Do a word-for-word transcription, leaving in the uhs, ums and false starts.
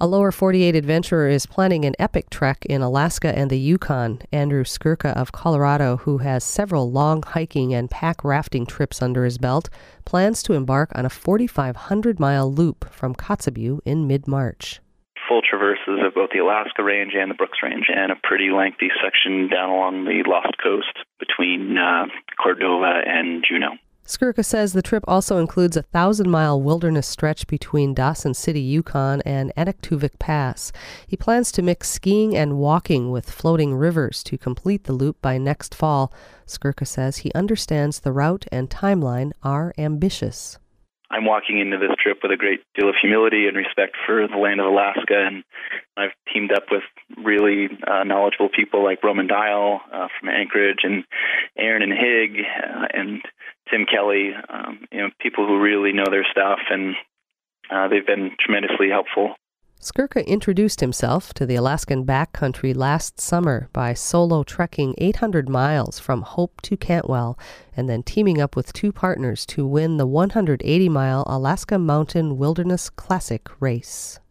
A lower forty-eight adventurer is planning an epic trek in Alaska and the Yukon. Andrew Skurka of Colorado, who has several long hiking and pack rafting trips under his belt, plans to embark on a forty-five hundred mile loop from Kotzebue in mid-March. Full traverses of both the Alaska Range and the Brooks Range, and a pretty lengthy section down along the Lost Coast between uh, Cordova and Juneau. Skurka says the trip also includes a thousand-mile wilderness stretch between Dawson City, Yukon, and Anaktuvuk Pass. He plans to mix skiing and walking with floating rivers to complete the loop by next fall. Skurka says he understands the route and timeline are ambitious. I'm walking into this trip with a great deal of humility and respect for the land of Alaska, and I've teamed up with really uh, knowledgeable people like Roman Dial uh, from Anchorage, and Aaron and Higg, uh, and Tim Kelly, um, you know, people who really know their stuff, and uh, they've been tremendously helpful. Skurka introduced himself to the Alaskan backcountry last summer by solo trekking eight hundred miles from Hope to Cantwell and then teaming up with two partners to win the one hundred eighty mile Alaska Mountain Wilderness Classic race.